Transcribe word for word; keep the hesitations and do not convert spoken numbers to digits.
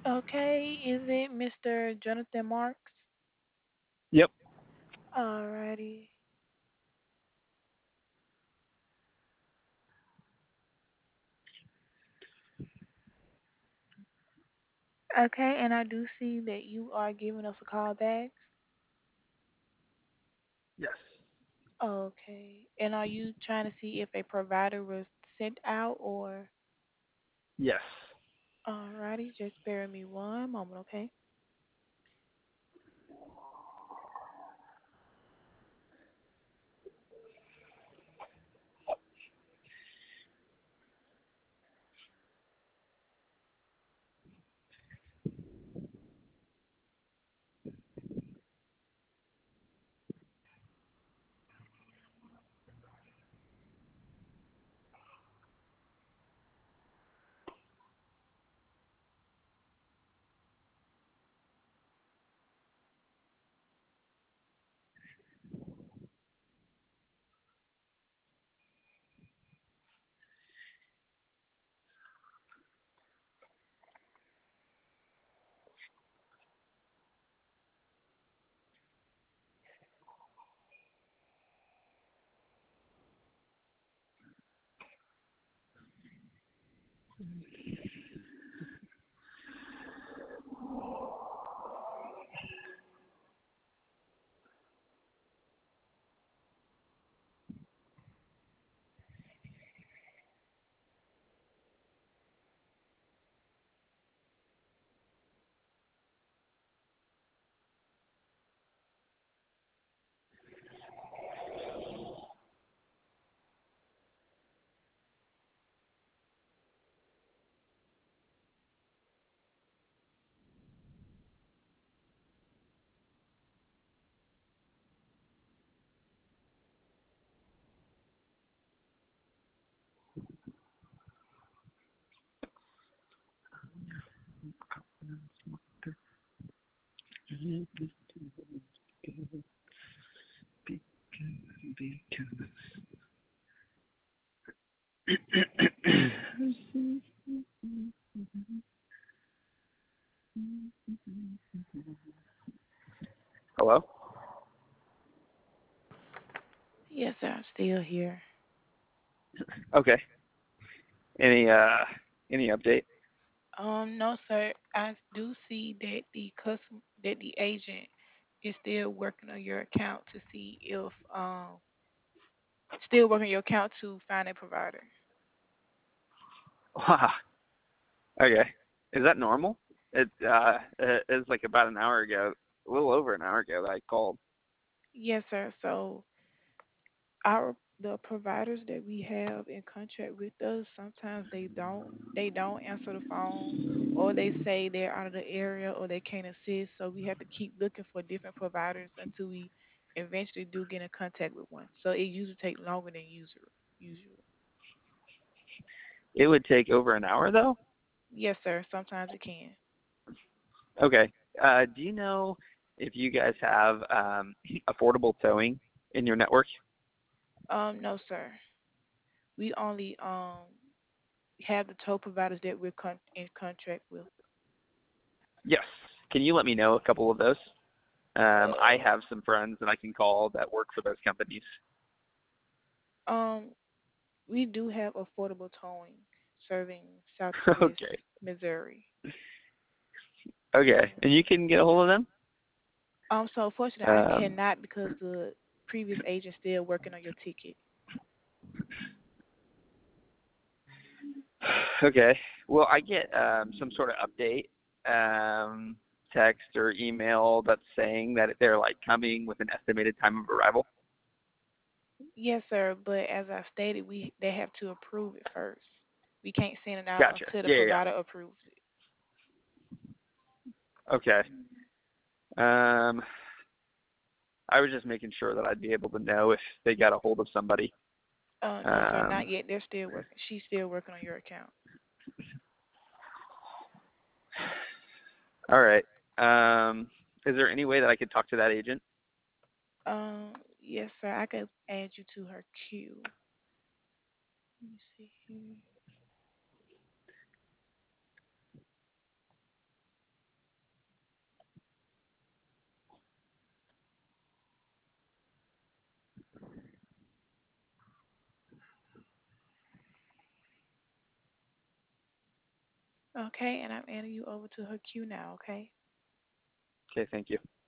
Okay, is it Mister Jonathan Marks? Yep. Alrighty. Okay, and I do see that you are giving us a call back. Yes. Okay. And are you trying to see if a provider was sent out or Yes. alrighty, just bear with me one moment, okay? Hello? Yes, sir, I'm still here. Okay. Any uh any update? Um, no, sir. I do see that the custom that the agent is still working on your account to see if um still working your account to find a provider. Wow. Okay. Is that normal? It uh it was like about an hour ago, a little over an hour ago that I called. Yes, sir. So our the providers that we have in contract with us sometimes they don't they don't answer the phone or they say they're out of the area or they can't assist, so we have to keep looking for different providers until we eventually do get in contact with one, so it usually takes longer than usual usual It would take over an hour though? Yes, sir, sometimes it can. Okay. Uh do you know if you guys have um affordable towing in your network? Um no, sir, we only um have the tow providers that we're con- in contract with. Yes. Can you let me know a couple of those? Um I have some friends that I can call that work for those companies. um We do have affordable towing serving Southwest Okay. Missouri. Okay. And you can get a hold of them? Um, so fortunately, I Um cannot because the previous agent still working on your ticket. Okay. Well, I get um, some sort of update, um, text or email that's saying that they're like coming with an estimated time of arrival. Yes, sir. But as I stated, we they have to approve it first. We can't send it out Gotcha. until the Yeah, yeah, provider approves it. yeah. Okay. Um, I was just making sure that I'd be able to know if they got a hold of somebody. Uh, no, sir, Um, not yet. They're still working. She's still working on your account. all right. Um, is there any way that I could talk to that agent? Um, yes, sir. I could add you to her queue. Let me see here. Okay, and I'm adding you over to her queue now, okay? Okay, thank you.